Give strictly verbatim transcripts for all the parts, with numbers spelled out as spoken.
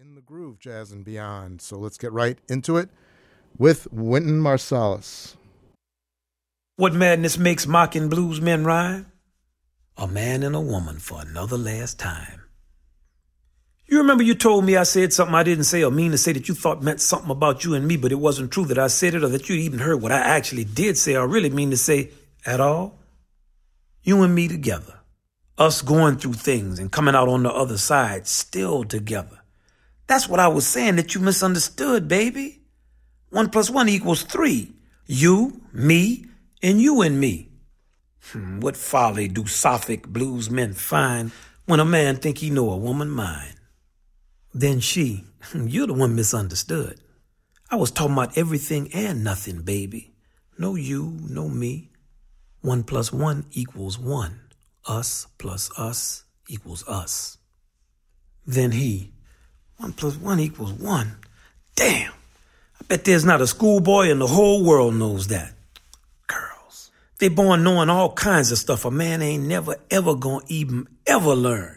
in the groove, jazz and beyond. So let's get right into it with Wynton Marsalis. What madness makes mocking blues men rhyme? A man and a woman for another last time. You remember you told me I said something I didn't say or mean to say that you thought meant something about you and me, but it wasn't true that I said it or that you even heard what I actually did say or really mean to say at all? You and me together. Us going through things and coming out on the other side still together. That's what I was saying that you misunderstood, baby. One plus one equals three. You, me, and you and me. Hmm, what folly do Sophic blues men find when a man think he know a woman mind? Then she, you're the one misunderstood. I was talking about everything and nothing, baby. No you, no me. One plus one equals one. Us plus us equals us. Then he, one plus one equals one. Damn, I bet there's not a schoolboy in the whole world knows that. Girls, they born knowing all kinds of stuff a man ain't never ever gonna even ever learn.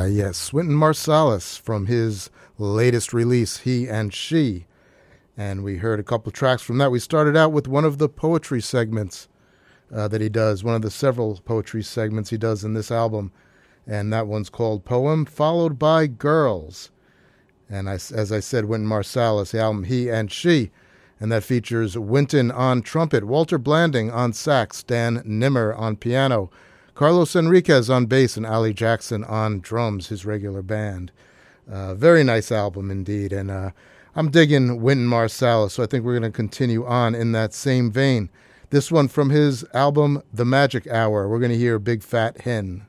yes, Wynton Marsalis from his latest release, He and She. And we heard a couple tracks from that. We started out with one of the poetry segments uh, that he does, one of the several poetry segments he does in this album. And that one's called Poem, followed by Girls. And I, as I said, Wynton Marsalis, the album He and She. And that features Wynton on trumpet, Walter Blanding on sax, Dan Nimmer on piano, Carlos Enriquez on bass, and Ali Jackson on drums, his regular band. Uh, very nice album indeed. And uh, I'm digging Wynton Marsalis, so I think we're going to continue on in that same vein. This one from his album The Magic Hour. We're going to hear Big Fat Hen.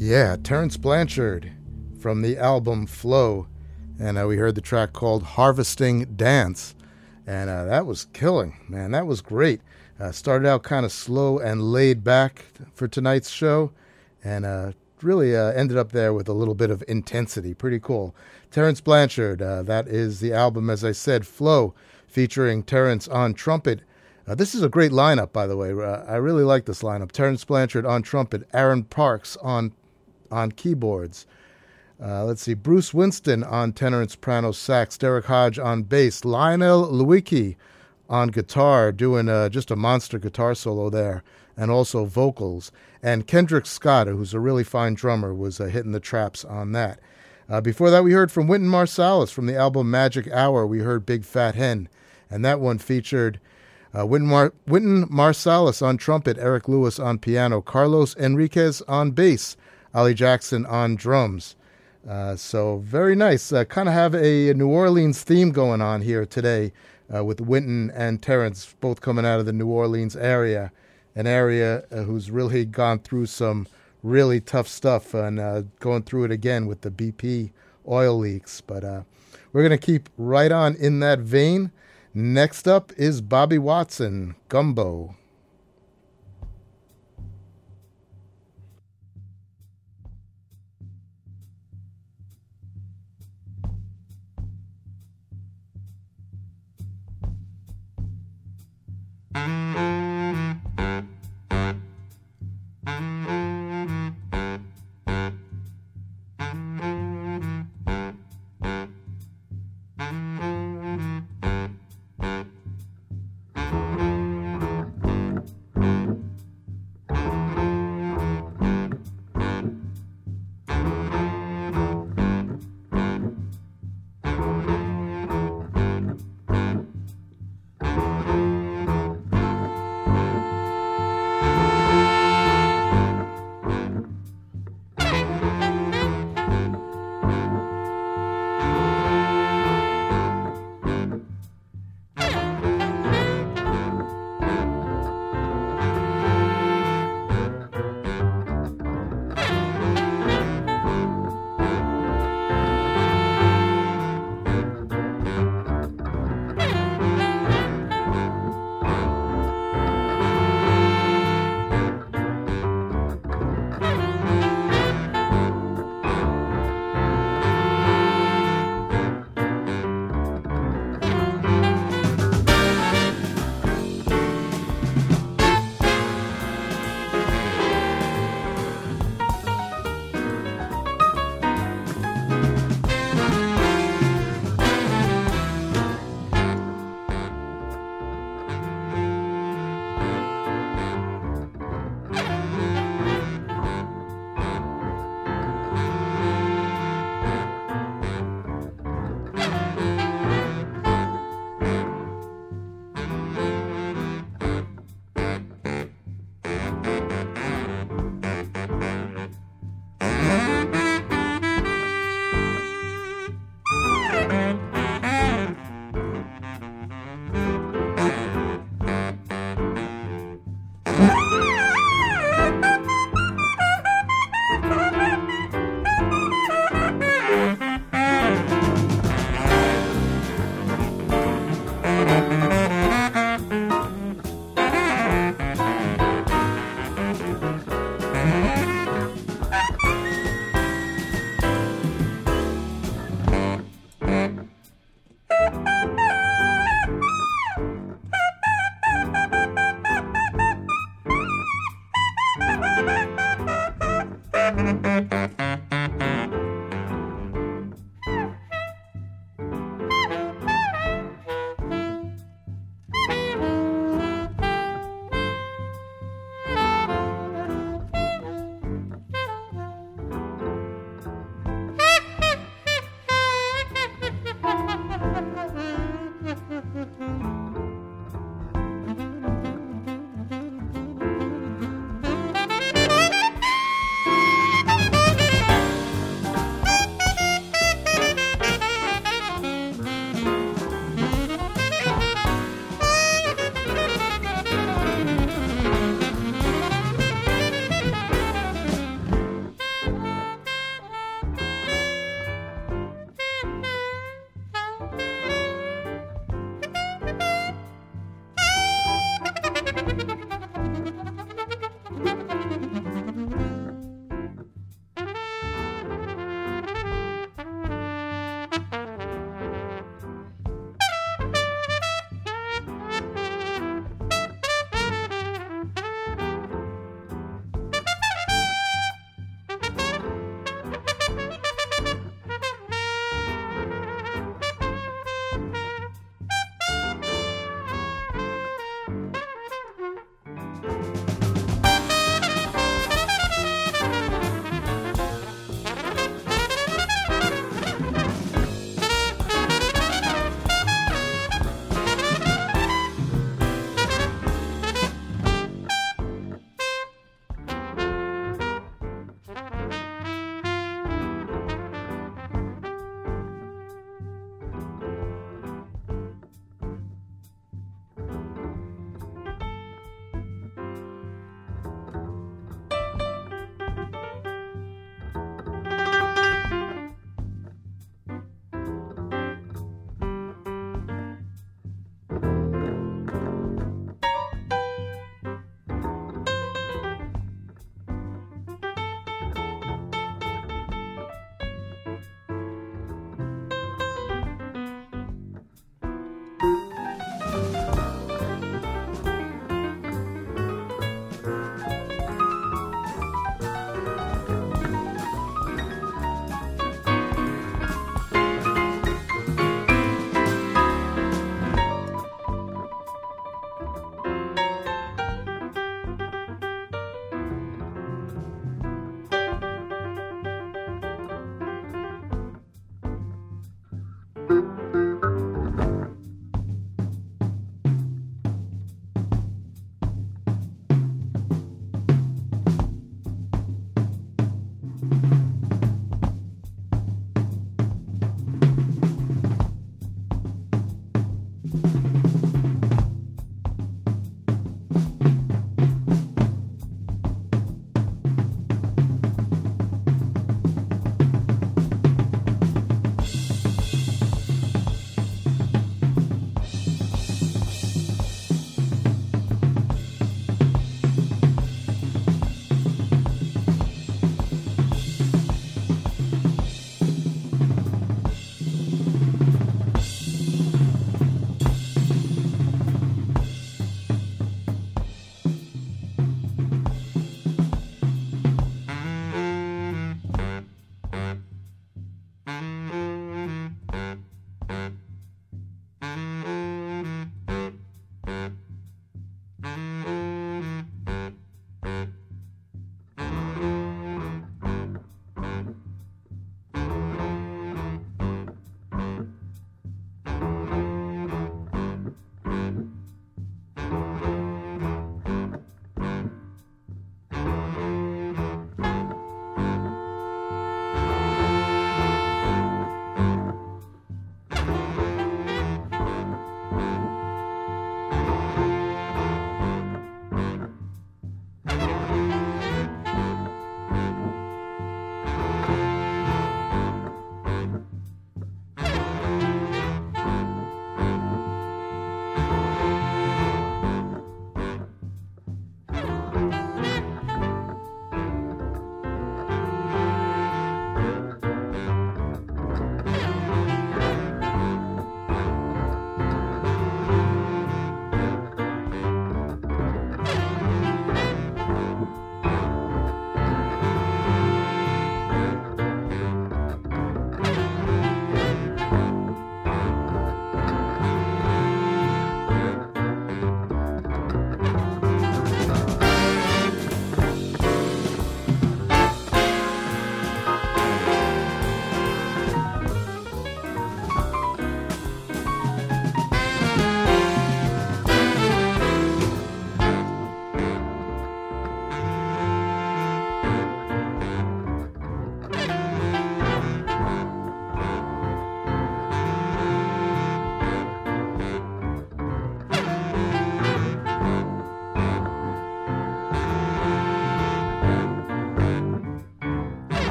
Yeah, Terence Blanchard from the album Flow. And uh, we heard the track called Harvesting Dance. And uh, that was killing, man. That was great. Uh, started out kind of slow and laid back for tonight's show. And uh, really uh, ended up there with a little bit of intensity. Pretty cool. Terence Blanchard, uh, that is the album, as I said, Flow, featuring Terence on trumpet. Uh, this is a great lineup, by the way. Uh, I really like this lineup. Terence Blanchard on trumpet, Aaron Parks on on keyboards. Uh, let's see, Bruce Winston on tenor and soprano sax, Derek Hodge on bass, Lionel Lewicki on guitar, doing uh, just a monster guitar solo there, and also vocals. And Kendrick Scott, who's a really fine drummer, was uh, hitting the traps on that. Uh, before that, we heard from Wynton Marsalis from the album Magic Hour. We heard Big Fat Hen, and that one featured Uh, Wynton, Mar- Wynton Marsalis on trumpet, Eric Lewis on piano, Carlos Enriquez on bass, Ollie Jackson on drums. Uh, so very nice. Uh, kind of have a New Orleans theme going on here today uh, with Wynton and Terence both coming out of the New Orleans area, an area uh, who's really gone through some really tough stuff and uh, going through it again with the B P oil leaks. But uh, we're going to keep right on in that vein. Next up is Bobby Watson, Gumbo.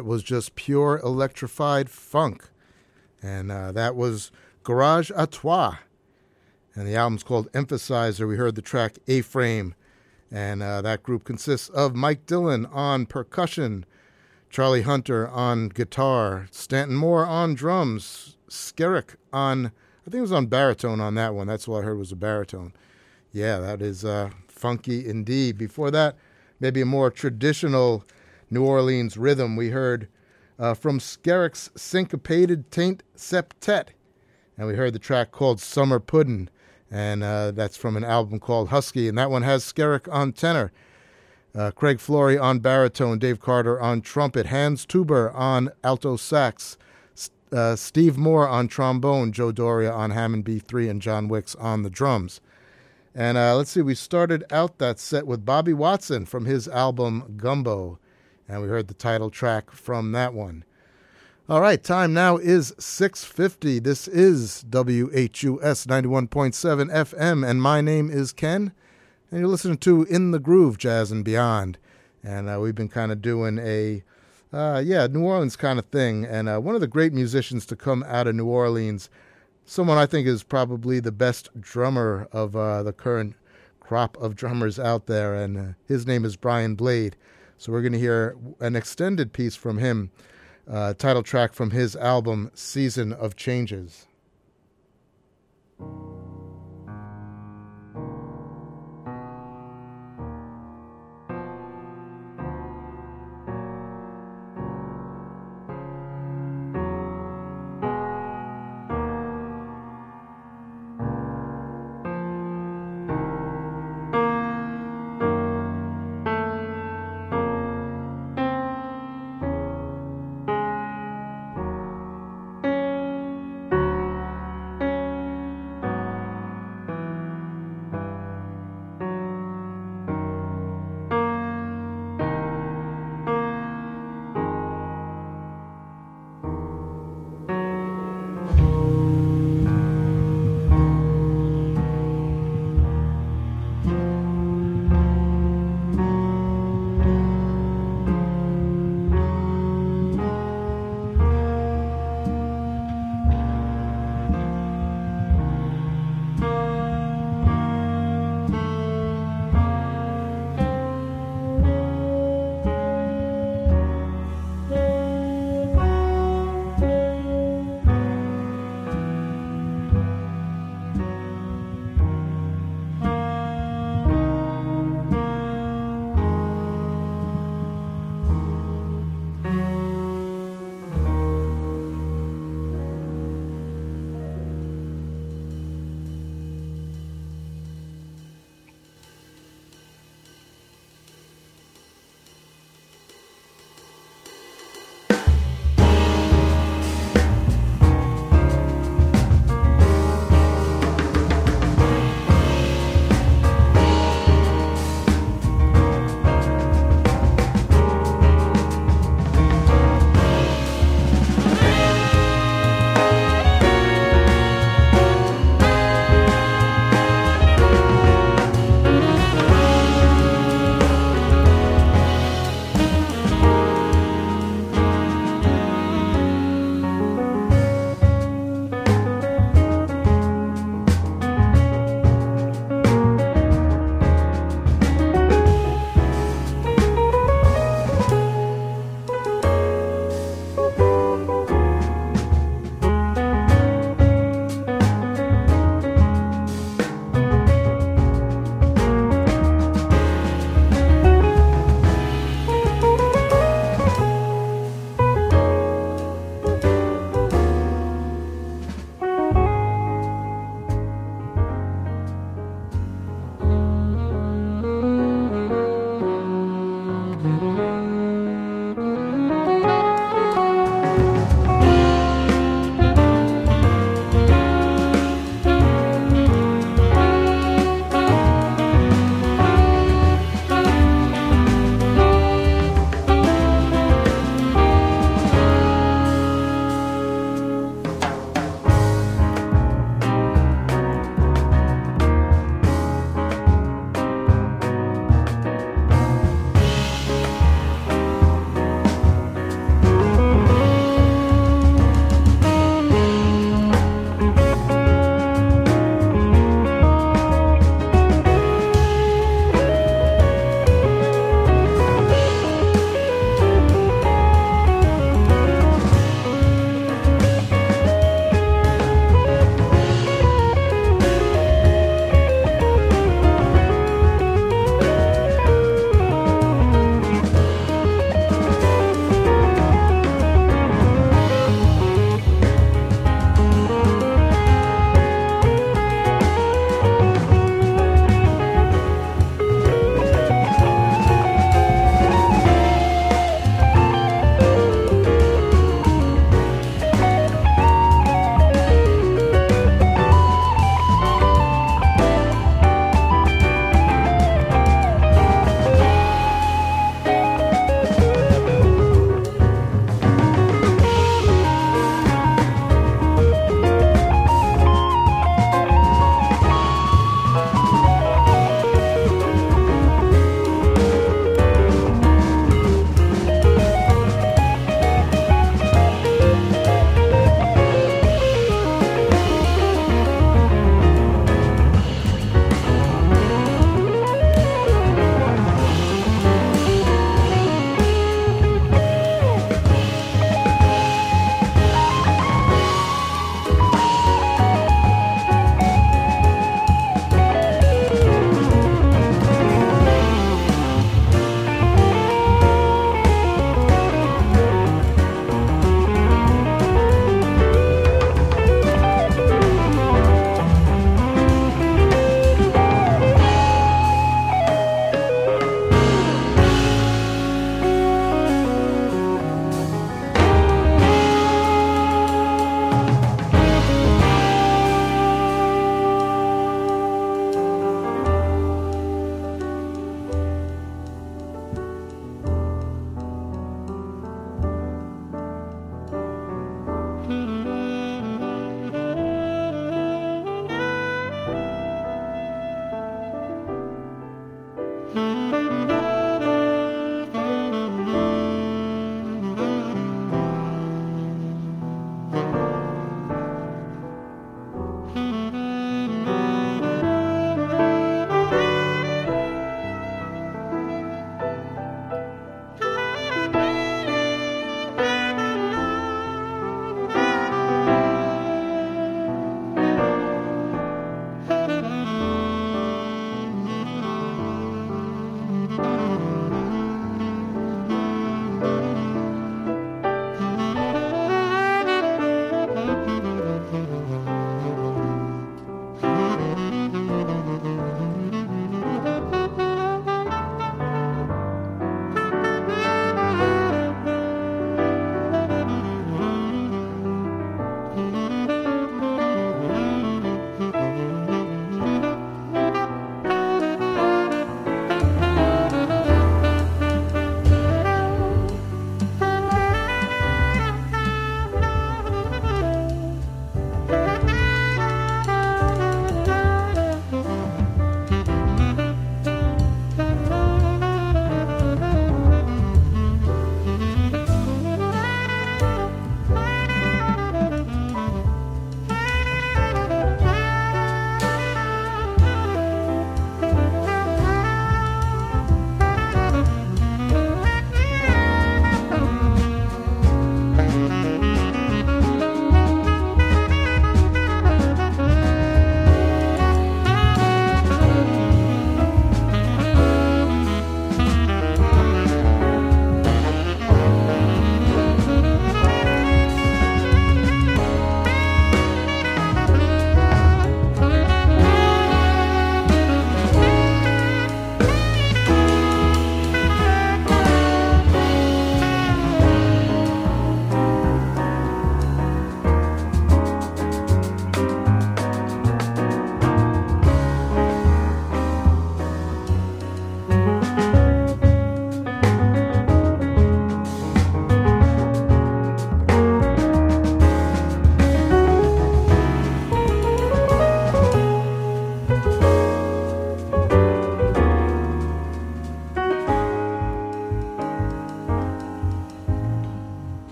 that was just pure electrified funk. And uh, that was Garage à Trois. And the album's called Emphasizer. We heard the track A-Frame. And uh, that group consists of Mike Dillon on percussion, Charlie Hunter on guitar, Stanton Moore on drums, Skerrick on, I think it was on baritone on that one. That's all I heard was a baritone. Yeah, that is uh, funky indeed. Before that, maybe a more traditional New Orleans rhythm. We heard uh, from Skerrick's Syncopated Taint Septet. And we heard the track called Summer Puddin'. And uh, that's from an album called Husky. And that one has Skerrick on tenor, uh, Craig Flory on baritone, Dave Carter on trumpet, Hans Tuber on alto sax, uh, Steve Moore on trombone, Joe Doria on Hammond B three, and John Wicks on the drums. And uh, let's see, we started out that set with Bobby Watson from his album Gumbo. And we heard the title track from that one. All right, time now is six fifty. This is W H U S ninety-one point seven F M, and my name is Ken, and you're listening to In the Groove, Jazz and Beyond. And uh, we've been kind of doing a, uh, yeah, New Orleans kind of thing. And uh, one of the great musicians to come out of New Orleans, someone I think is probably the best drummer of uh, the current crop of drummers out there, and uh, his name is Brian Blade. So we're going to hear an extended piece from him. Uh, title track from his album, Season of Changes.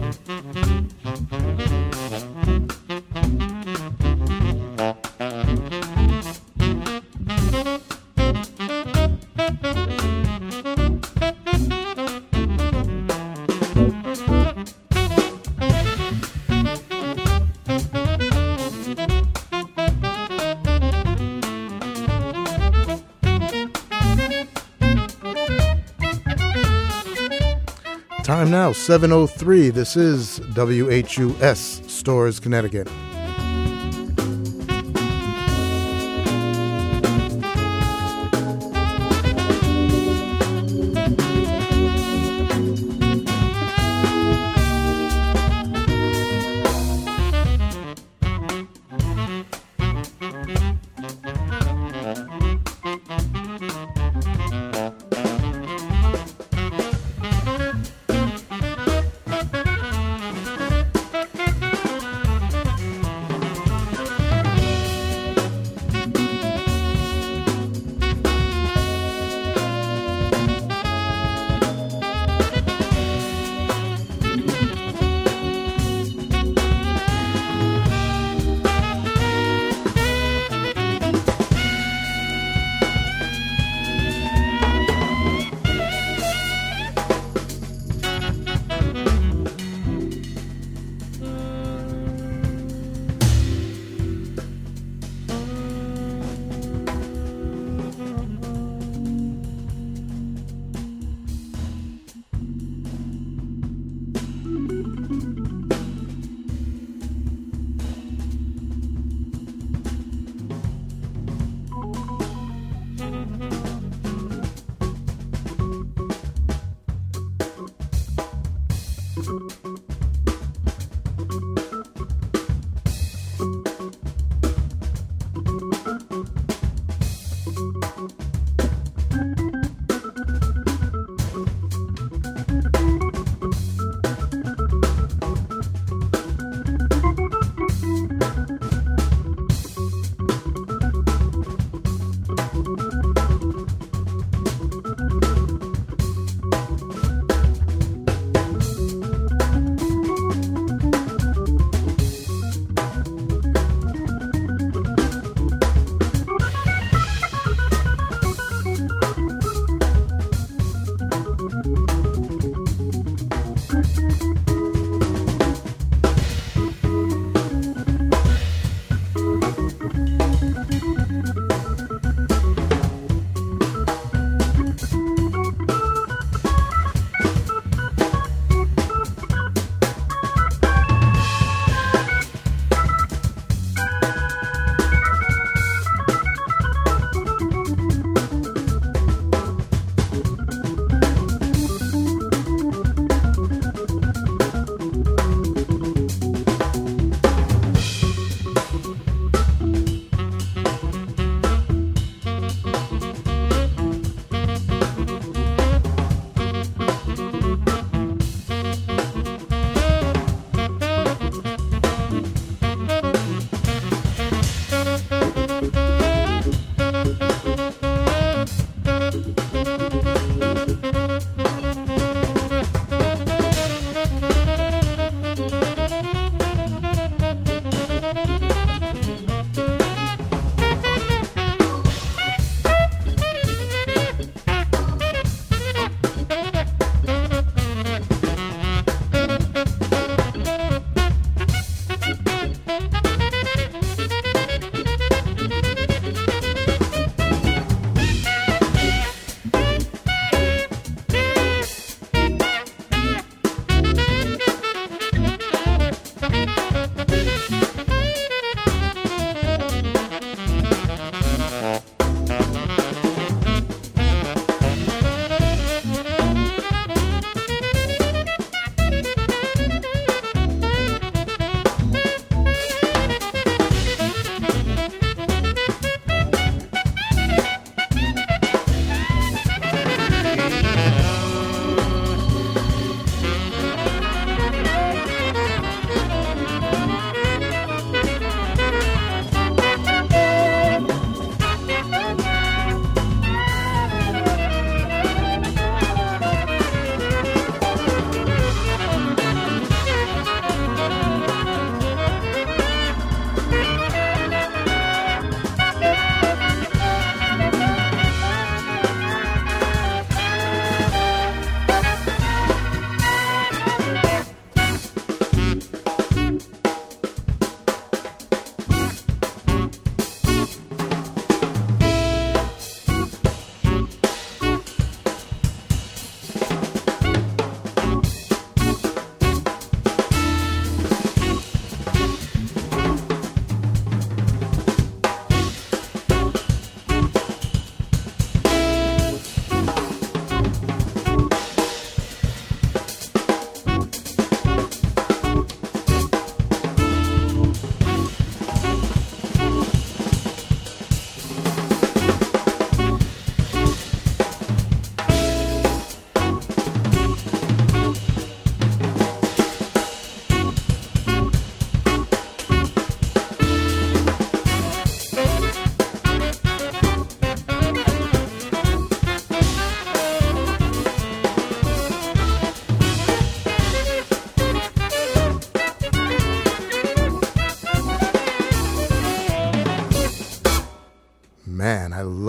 Time now, seven oh three. This is W H U S, Storrs, Connecticut.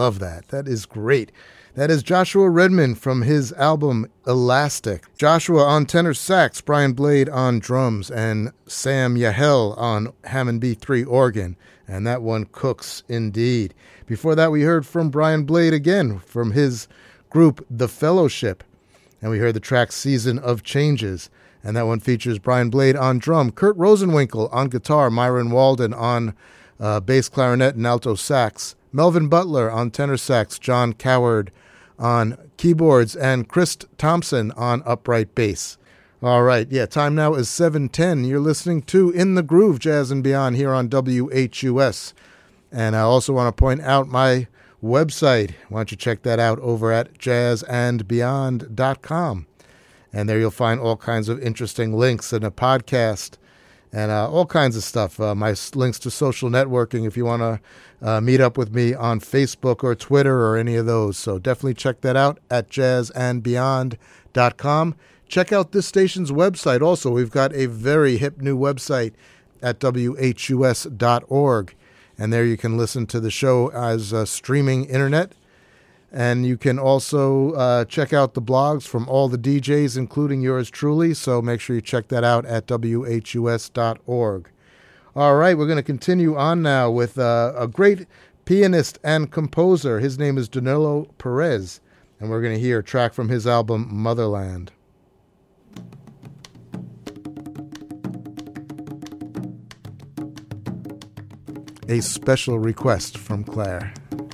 love that. That is great. That is Joshua Redman from his album Elastic. Joshua on tenor sax, Brian Blade on drums, and Sam Yahel on Hammond B three organ. And that one cooks indeed. Before that, we heard from Brian Blade again from his group The Fellowship. And we heard the track Season of Changes. And that one features Brian Blade on drum, Kurt Rosenwinkel on guitar, Myron Walden on uh, bass clarinet and alto sax, Melvin Butler on tenor sax, John Coward on keyboards, and Chris Thompson on upright bass. All right, yeah, time now is seven ten. You're listening to In the Groove, Jazz and Beyond here on W H U S. And I also want to point out my website. Why don't you check that out over at jazz and beyond dot com. And there you'll find all kinds of interesting links and a podcast and uh, all kinds of stuff. Uh, my links to social networking if you want to uh, meet up with me on Facebook or Twitter or any of those. So definitely check that out at jazz and beyond dot com. Check out this station's website also. We've got a very hip new website at W H U S dot org. And there you can listen to the show as uh, streaming internet. And you can also uh, check out the blogs from all the D Js, including yours truly. So make sure you check that out at W H U S dot org. All right, we're going to continue on now with uh, a great pianist and composer. His name is Danilo Perez. And we're going to hear a track from his album, Motherland. A special request from Claire.